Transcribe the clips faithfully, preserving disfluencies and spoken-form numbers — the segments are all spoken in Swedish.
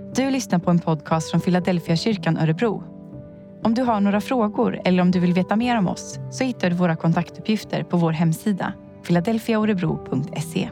Du lyssnar på en podcast från Philadelphia kyrkan Örebro. Om du har några frågor eller om du vill veta mer om oss så hittar du våra kontaktuppgifter på vår hemsida philadelphia orebro punkt se.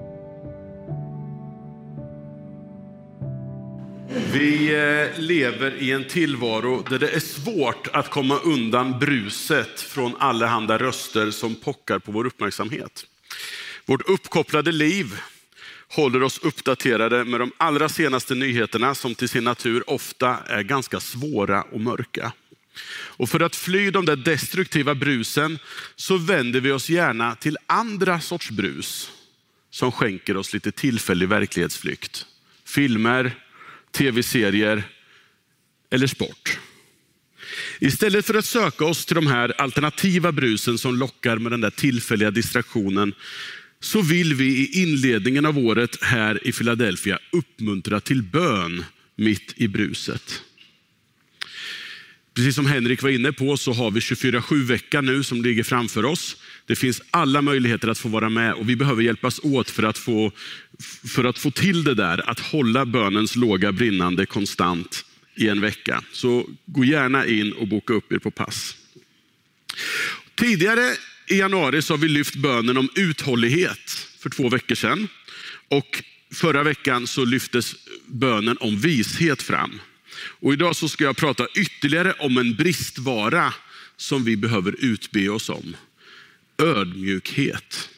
Vi lever i en tillvaro där det är svårt att komma undan bruset från allehanda röster som pockar på vår uppmärksamhet. Vårt uppkopplade liv håller oss uppdaterade med de allra senaste nyheterna som till sin natur ofta är ganska svåra och mörka. Och för att fly de där destruktiva brusen så vänder vi oss gärna till andra sorts brus som skänker oss lite tillfällig verklighetsflykt. Filmer, tv-serier eller sport. Istället för att söka oss till de här alternativa brusen som lockar med den där tillfälliga distraktionen så vill vi i inledningen av året här i Philadelphia uppmuntra till bön mitt i bruset. Precis som Henrik var inne på så har vi tjugofyra sju veckan nu som ligger framför oss. Det finns alla möjligheter att få vara med och vi behöver hjälpas åt för att få, för att få till det där. Att hålla bönens låga brinnande konstant i en vecka. Så gå gärna in och boka upp er på pass. Tidigare i januari så har vi lyft bönen om uthållighet för två veckor sedan. Och förra veckan så lyftes bönen om vishet fram. Och idag så ska jag prata ytterligare om en bristvara som vi behöver utbe oss om. Ödmjukhet.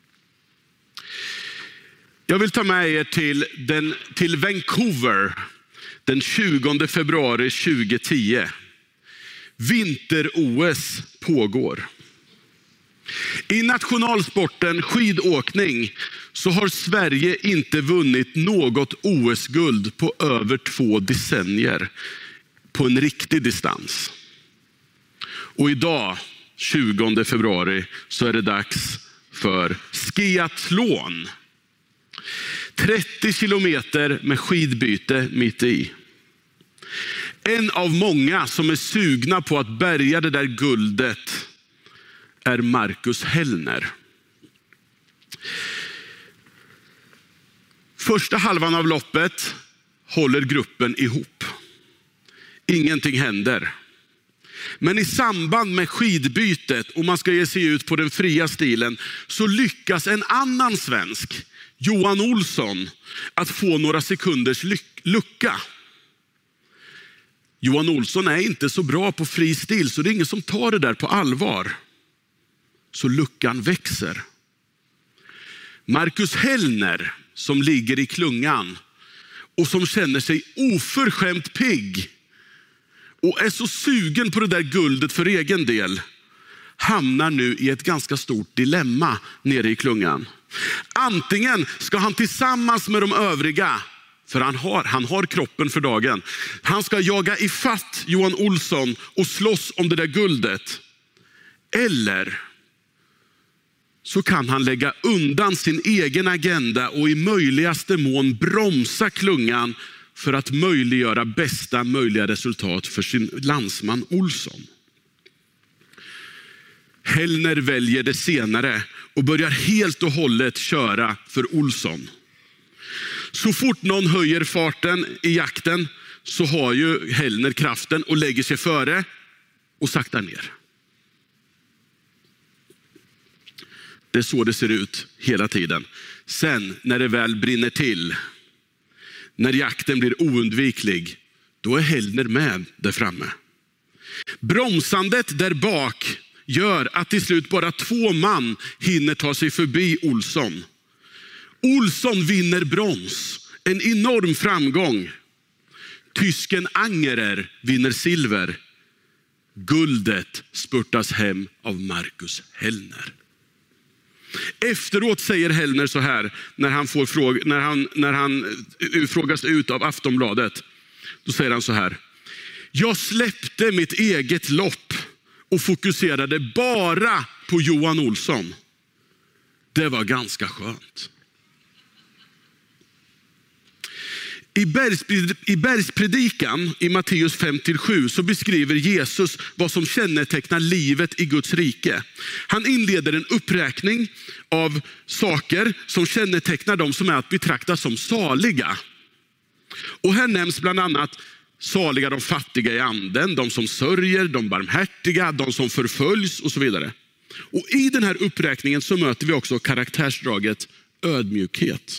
Jag vill ta med er till, den, till Vancouver den tjugonde februari tjugohundratio. Vinter-O S pågår. I nationalsporten skidåkning så har Sverige inte vunnit något O S-guld på över två decennier på en riktig distans. Och idag, tjugonde februari, så är det dags för skiathlon. trettio kilometer med skidbyte mitt i. En av många som är sugna på att bärga det där guldet är Marcus Hellner. Första halvan av loppet håller gruppen ihop. Ingenting händer. Men i samband med skidbytet och man ska ge sig ut på den fria stilen så lyckas en annan svensk, Johan Olsson, att få några sekunders lucka. Johan Olsson är inte så bra på fri stil så det är ingen som tar det där på allvar. Så luckan växer. Marcus Hellner som ligger i klungan och som känner sig oförskämt pigg och är så sugen på det där guldet för egen del hamnar nu i ett ganska stort dilemma nere i klungan. Antingen ska han tillsammans med de övriga, för han har, han har kroppen för dagen, han ska jaga ifatt Johan Olsson och slåss om det där guldet. Eller så kan han lägga undan sin egen agenda och i möjligaste mån bromsa klungan för att möjliggöra bästa möjliga resultat för sin landsman Olsson. Hellner väljer det senare och börjar helt och hållet köra för Olsson. Så fort någon höjer farten i jakten så har ju Hellner kraften och lägger sig före och saktar ner. Det är så det ser ut hela tiden. Sen när det väl brinner till, när jakten blir oundviklig, då är Hellner med där framme. Bromsandet där bak gör att till slut bara två man hinner ta sig förbi Olsson. Olsson vinner brons, en enorm framgång. Tysken Angerer vinner silver. Guldet spurtas hem av Marcus Hellner. Efteråt säger Hellner så här när han, får fråga, när han, när han frågas ut av Aftonbladet. Då säger han så här: jag släppte mitt eget lopp och fokuserade bara på Johan Olsson. Det var ganska skönt. I, bergs, I bergspredikan i Matteus fem till sju så beskriver Jesus vad som kännetecknar livet i Guds rike. Han inleder en uppräkning av saker som kännetecknar dem som är att betrakta som saliga. Och här nämns bland annat saliga de fattiga i anden, de som sörjer, de barmhärtiga, de som förföljs och så vidare. Och i den här uppräkningen så möter vi också karaktärsdraget ödmjukhet.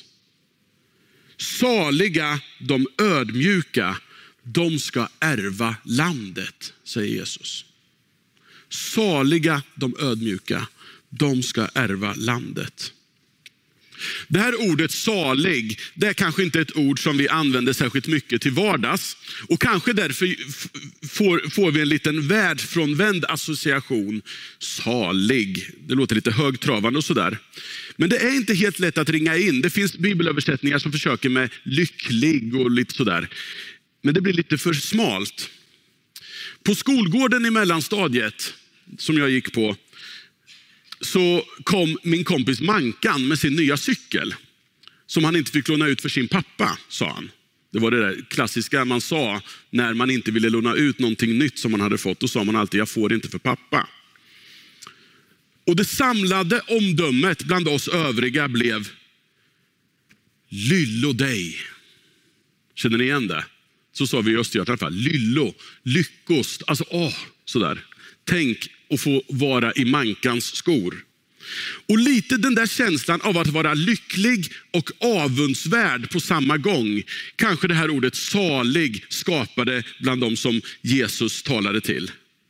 Saliga de ödmjuka, de ska ärva landet, säger Jesus. Saliga de ödmjuka, de ska ärva landet. Det här ordet salig, det är kanske inte ett ord som vi använder särskilt mycket till vardags. Och kanske därför får, får vi en liten världsfrånvänd association. Salig, det låter lite högtravande och sådär. Men det är inte helt lätt att ringa in. Det finns bibelöversättningar som försöker med lycklig och lite sådär. Men det blir lite för smalt. På skolgården i mellanstadiet som jag gick på, så kom min kompis Mankan med sin nya cykel som han inte fick låna ut för sin pappa, sa han. Det var det där klassiska man sa när man inte ville låna ut någonting nytt som man hade fått. Då sa man alltid, jag får inte för pappa. Och det samlade omdömet bland oss övriga blev lyllo dig. Känner ni igen det? Så sa vi i Östergötland i alla fall. Lyllo, lyckost, alltså åh, sådär. Tänk att få vara i Mankans skor. Och lite den där känslan av att vara lycklig och avundsvärd på samma gång. Kanske det här ordet salig skapade bland dem som Jesus talade till.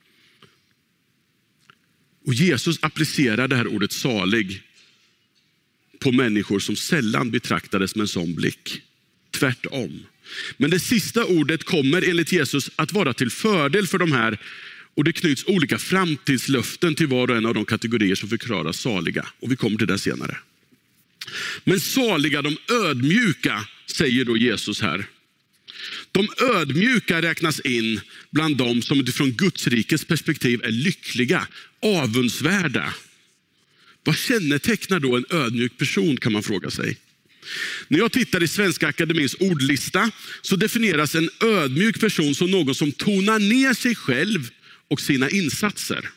Och Jesus applicerar det här ordet salig på människor som sällan betraktades med en sån blick. Tvärtom. Men det sista ordet kommer enligt Jesus att vara till fördel för de här. Och det knyts olika framtidslöften till var och en av de kategorier som förklaras saliga. Och vi kommer till det senare. Men saliga de ödmjuka, säger då Jesus här. De ödmjuka räknas in bland dem som utifrån Guds rikes perspektiv är lyckliga, avundsvärda. Vad kännetecknar då en ödmjuk person, kan man fråga sig. När jag tittar i Svenska Akademins ordlista så definieras en ödmjuk person som någon som tonar ner sig själv och sina insatser.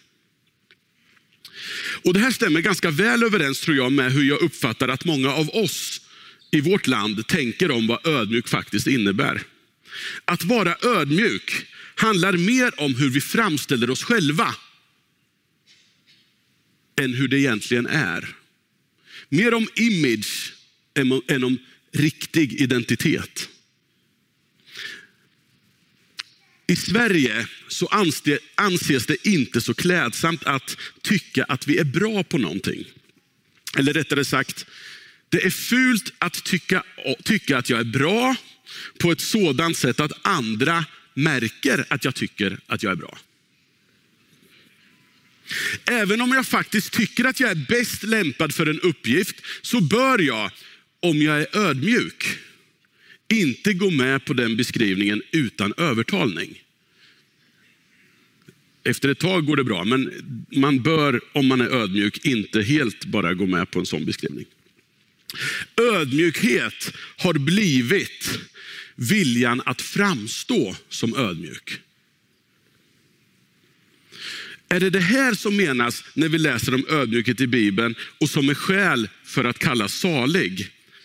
Och det här stämmer ganska väl överens, tror jag, med hur jag uppfattar att många av oss i vårt land tänker om vad ödmjuk faktiskt innebär. Att vara ödmjuk handlar mer om hur vi framställer oss själva än hur det egentligen är. Mer om image än om riktig identitet. I Sverige så anses det inte så klädsamt att tycka att vi är bra på någonting. Eller rättare sagt, det är fult att tycka, tycka att jag är bra på ett sådant sätt att andra märker att jag tycker att jag är bra. Även om jag faktiskt tycker att jag är bäst lämpad för en uppgift, så bör jag, om jag är ödmjuk, inte gå med på den beskrivningen utan övertalning. Efter ett tag går det bra, men man bör, om man är ödmjuk, inte helt bara gå med på en sån beskrivning. Ödmjukhet har blivit viljan att framstå som ödmjuk. Är det det här som menas när vi läser om ödmjukhet i Bibeln och som är skäl för att kallas salig?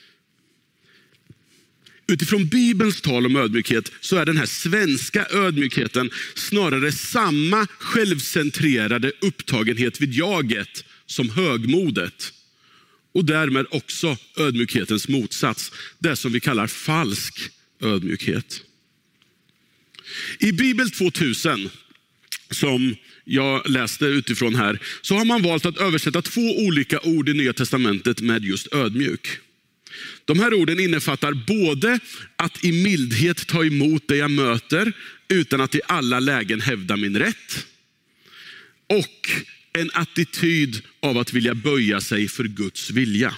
Utifrån Bibelns tal om ödmjukhet så är den här svenska ödmjukheten snarare samma självcentrerade upptagenhet vid jaget som högmodet. Och därmed också ödmjukhetens motsats, det som vi kallar falsk ödmjukhet. I Bibel tvåtusen, som jag läste utifrån här, så har man valt att översätta två olika ord i Nya testamentet med just ödmjuk. De här orden innefattar både att i mildhet ta emot det jag möter utan att i alla lägen hävda min rätt, och en attityd av att vilja böja sig för Guds vilja.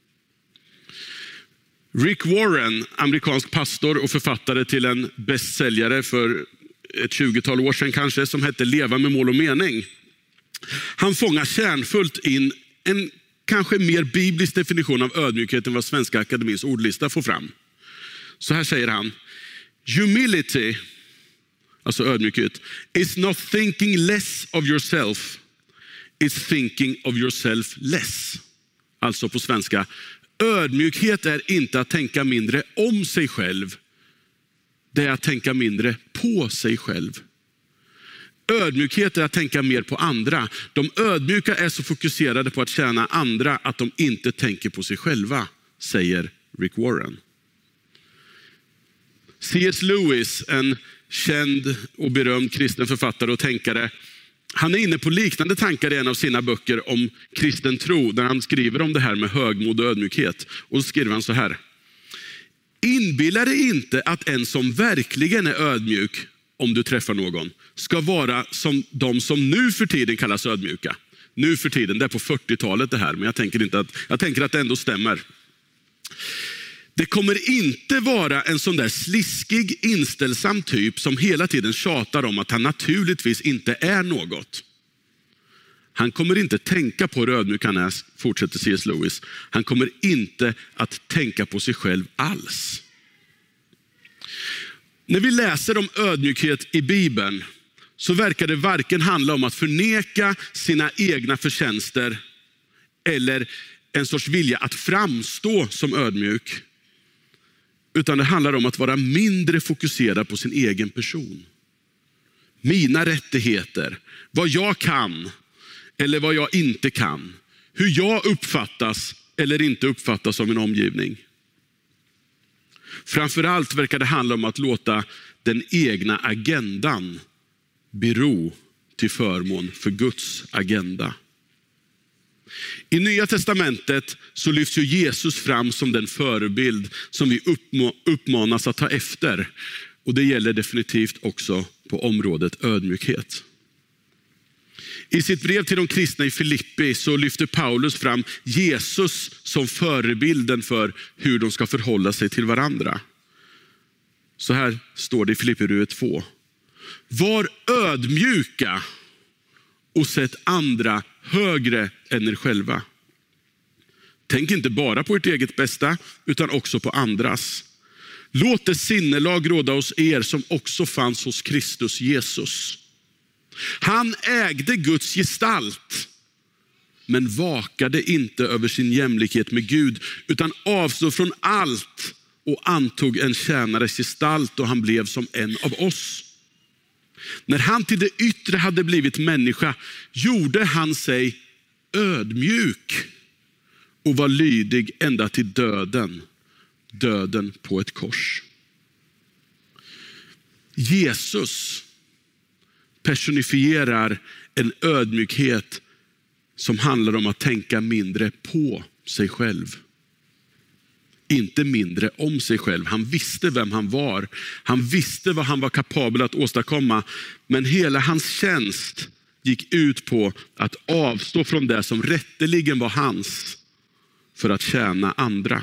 Rick Warren, amerikansk pastor och författare till en bestsäljare för ett tjugotal år sedan kanske, som hette Leva med mål och mening. Han fångar kärnfullt in en kanske mer biblisk definition av ödmjukhet än vad Svenska Akademins ordlista får fram. Så här säger han: humility, alltså ödmjukhet, is not thinking less of yourself, it's thinking of yourself less. Alltså på svenska, ödmjukhet är inte att tänka mindre om sig själv, det är att tänka mindre på sig själv. Ödmjukhet är att tänka mer på andra. De ödmjuka är så fokuserade på att tjäna andra att de inte tänker på sig själva, säger Rick Warren. C S Lewis, en känd och berömd kristen författare och tänkare, han är inne på liknande tankar i en av sina böcker om kristen tro, där han skriver om det här med högmod och ödmjukhet. Och så skriver han så här: inbilla dig inte att en som verkligen är ödmjuk, om du träffar någon, ska vara som de som nu för tiden kallas ödmjuka. Nu för tiden, det är på fyrtiotalet det här, men jag tänker, inte att, jag tänker att det ändå stämmer. Det kommer inte vara en sån där sliskig, inställsam typ som hela tiden tjatar om att han naturligtvis inte är något. Han kommer inte tänka på hur ödmjuk han är, fortsätter C S Lewis. Han kommer inte att tänka på sig själv alls. När vi läser om ödmjukhet i Bibeln så verkar det varken handla om att förneka sina egna förtjänster eller en sorts vilja att framstå som ödmjuk. Utan det handlar om att vara mindre fokuserad på sin egen person. Mina rättigheter, vad jag kan eller vad jag inte kan. Hur jag uppfattas eller inte uppfattas av min omgivning. Framförallt verkar det handla om att låta den egna agendan bero till förmån för Guds agenda. I Nya testamentet så lyfts ju Jesus fram som den förebild som vi uppmanas att ta efter. Och det gäller definitivt också på området ödmjukhet. I sitt brev till de kristna i Filippi så lyfter Paulus fram Jesus som förebilden för hur de ska förhålla sig till varandra. Så här står det i Filippibrevet två. Var ödmjuka och sätt andra högre än er själva. Tänk inte bara på ert eget bästa utan också på andras. Låt det sinnelag råda hos er som också fanns hos Kristus Jesus. Han ägde Guds gestalt, men vakade inte över sin jämlikhet med Gud, utan avstod från allt och antog en tjänares gestalt, och han blev som en av oss. När han till det yttre hade blivit människa gjorde han sig ödmjuk och var lydig ända till döden, döden på ett kors. Jesus personifierar en ödmjukhet som handlar om att tänka mindre på sig själv. Inte mindre om sig själv. Han visste vem han var. Han visste vad han var kapabel att åstadkomma. Men hela hans tjänst gick ut på att avstå från det som rätteligen var hans för att tjäna andra.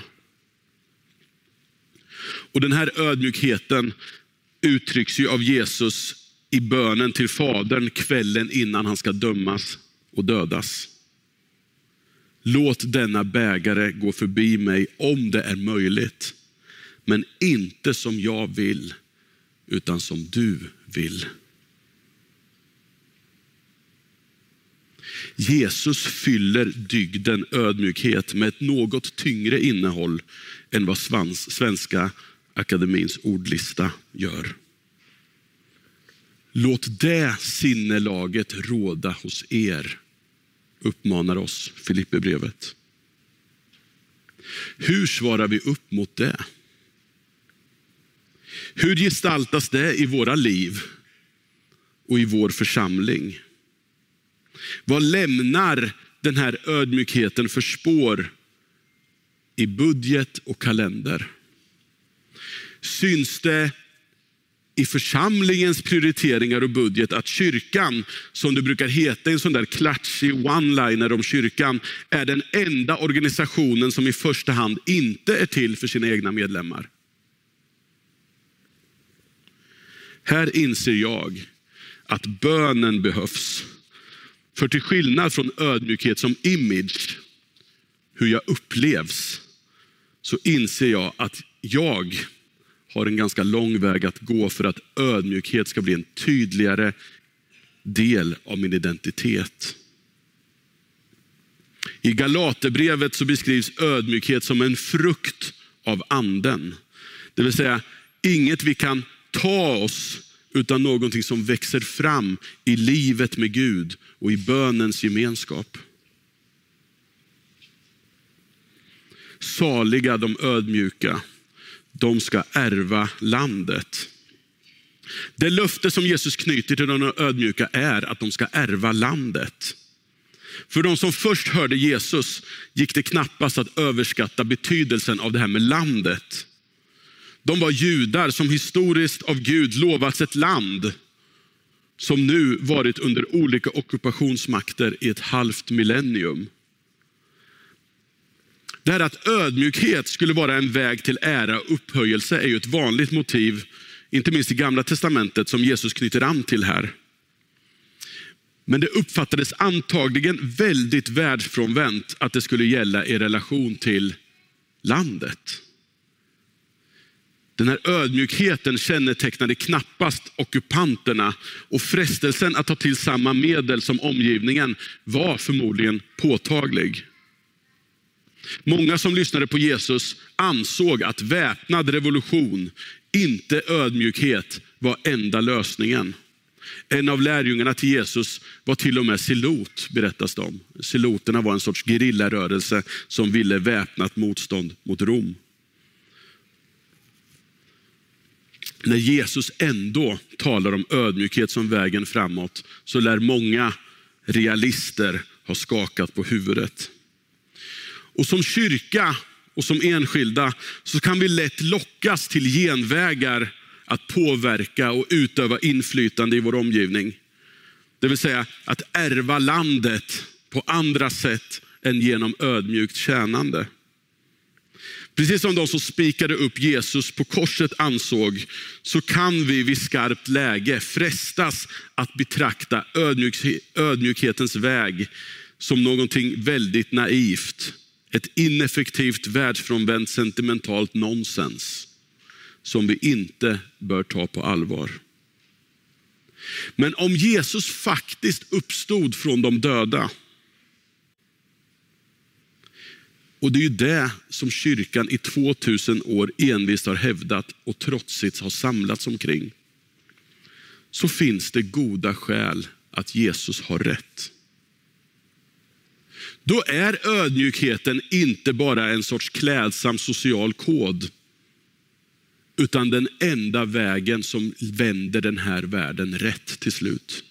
Och den här ödmjukheten uttrycks ju av Jesus i bönen till Fadern kvällen innan han ska dömas och dödas. Låt denna bägare gå förbi mig om det är möjligt. Men inte som jag vill, utan som du vill. Jesus fyller dygden ödmjukhet med ett något tyngre innehåll än vad Svenska Akademins ordlista gör. Låt det sinnelaget råda hos er, uppmanar oss Filippibrevet. Hur svarar vi upp mot det? Hur gestaltas det i våra liv och i vår församling? Vad lämnar den här ödmjukheten för spår i budget och kalender? Syns det i församlingens prioriteringar och budget att kyrkan, som det brukar heta i en sån där klatschig one-liner om kyrkan, är den enda organisationen som i första hand inte är till för sina egna medlemmar? Här inser jag att bönen behövs. För till skillnad från ödmjukhet som image, hur jag upplevs, så inser jag att jag har en ganska lång väg att gå för att ödmjukhet ska bli en tydligare del av min identitet. I Galaterbrevet så beskrivs ödmjukhet som en frukt av anden. Det vill säga inget vi kan ta oss, utan någonting som växer fram i livet med Gud och i bönens gemenskap. Saliga de ödmjuka, de ska ärva landet. Det löfte som Jesus knyter till de ödmjuka är att de ska ärva landet. För de som först hörde Jesus gick det knappast att överskatta betydelsen av det här med landet. De var judar som historiskt av Gud lovats ett land som nu varit under olika ockupationsmakter i ett halvt millennium. Det här att ödmjukhet skulle vara en väg till ära och upphöjelse är ju ett vanligt motiv, inte minst i Gamla testamentet, som Jesus knyter an till här. Men det uppfattades antagligen väldigt världsfrånvänt att det skulle gälla i relation till landet. Den här ödmjukheten kännetecknade knappast ockupanterna, och frestelsen att ta till samma medel som omgivningen var förmodligen påtaglig. Många som lyssnade på Jesus ansåg att väpnad revolution, inte ödmjukhet, var enda lösningen. En av lärjungarna till Jesus var till och med silot, berättas det om. Siloterna var en sorts gerillarörelse som ville väpnat motstånd mot Rom. När Jesus ändå talar om ödmjukhet som vägen framåt, så lär många realister ha skakat på huvudet. Och som kyrka och som enskilda så kan vi lätt lockas till genvägar att påverka och utöva inflytande i vår omgivning. Det vill säga att ärva landet på andra sätt än genom ödmjukt tjänande. Precis som de som spikade upp Jesus på korset ansåg, så kan vi vid skarpt läge frestas att betrakta ödmjuk- ödmjukhetens väg som någonting väldigt naivt. Ett ineffektivt, världsfrånvänt, sentimentalt nonsens som vi inte bör ta på allvar. Men om Jesus faktiskt uppstod från de döda, och det är ju det som kyrkan i tvåtusen år envist har hävdat och trotsigt har samlats omkring, så finns det goda skäl att Jesus har rätt. Då är ödmjukheten inte bara en sorts klädsam social kod, utan den enda vägen som vänder den här världen rätt till slut.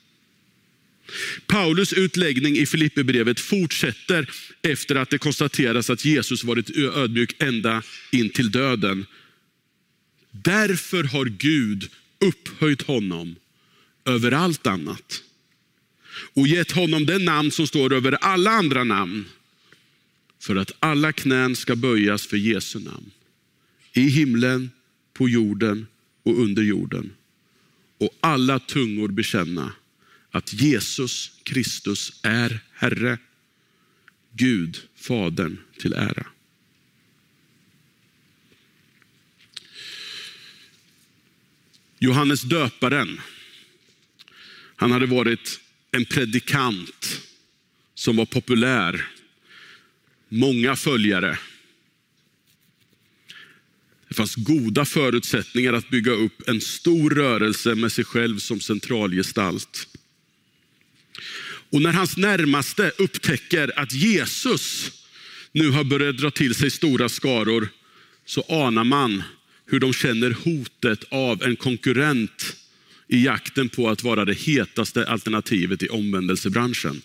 Paulus utläggning i Filipperbrevet fortsätter efter att det konstateras att Jesus varit ödmjuk ända in till döden. Därför har Gud upphöjt honom över allt annat och gett honom den namn som står över alla andra namn, för att alla knän ska böjas för Jesu namn, i himlen, på jorden och under jorden, och alla tungor bekänna att Jesus Kristus är Herre, Gud Fadern till ära. Johannes döparen, han hade varit en predikant som var populär, många följare. Det fanns goda förutsättningar att bygga upp en stor rörelse med sig själv som centralgestalt. Och när hans närmaste upptäcker att Jesus nu har börjat dra till sig stora skaror, så anar man hur de känner hotet av en konkurrent i jakten på att vara det hetaste alternativet i omvändelsebranschen.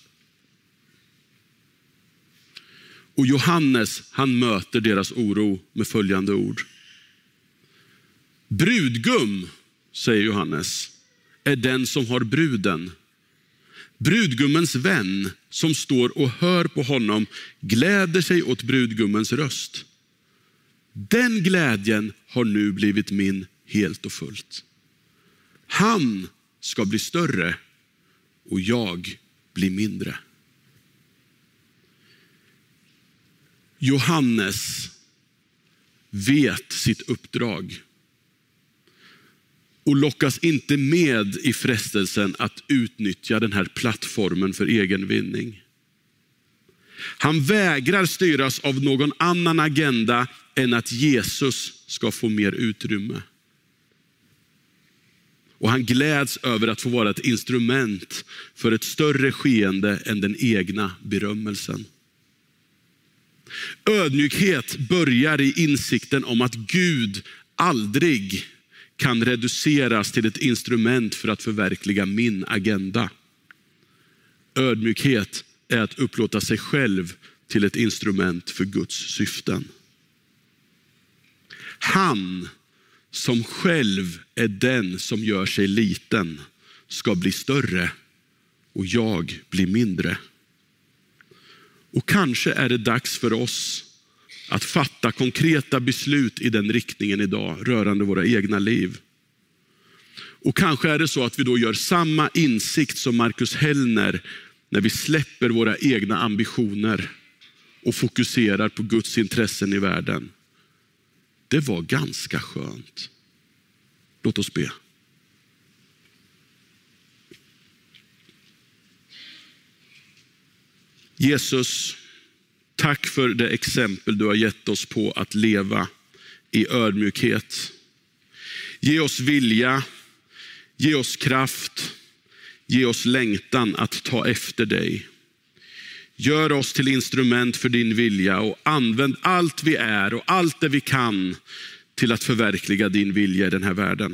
Och Johannes, han möter deras oro med följande ord. Brudgum, säger Johannes, är den som har bruden. Brudgummens vän som står och hör på honom gläder sig åt brudgummens röst. Den glädjen har nu blivit min helt och fullt. Han ska bli större och jag blir mindre. Johannes vet sitt uppdrag och lockas inte med i frestelsen att utnyttja den här plattformen för egen vinning. Han vägrar styras av någon annan agenda än att Jesus ska få mer utrymme. Och han gläds över att få vara ett instrument för ett större skeende än den egna berömmelsen. Ödmjukhet börjar i insikten om att Gud aldrig kan reduceras till ett instrument för att förverkliga min agenda. Ödmjukhet är att upplåta sig själv till ett instrument för Guds syften. Han som själv är den som gör sig liten ska bli större och jag blir mindre. Och kanske är det dags för oss att fatta konkreta beslut i den riktningen idag rörande våra egna liv. Och kanske är det så att vi då gör samma insikt som Marcus Hellner när vi släpper våra egna ambitioner och fokuserar på Guds intressen i världen. Det var ganska skönt. Låt oss be. Jesus, tack för det exempel du har gett oss på att leva i ödmjukhet. Ge oss vilja, ge oss kraft, ge oss längtan att ta efter dig. Gör oss till instrument för din vilja och använd allt vi är och allt det vi kan till att förverkliga din vilja i den här världen.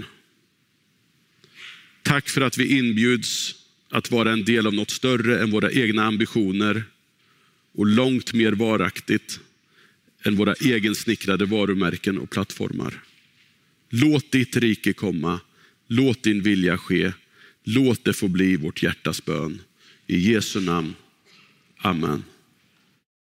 Tack för att vi inbjuds att vara en del av något större än våra egna ambitioner och långt mer varaktigt än våra egensnickrade varumärken och plattformar. Låt ditt rike komma, låt din vilja ske, låt det få bli vårt hjärtas bön. I Jesu namn. Amen.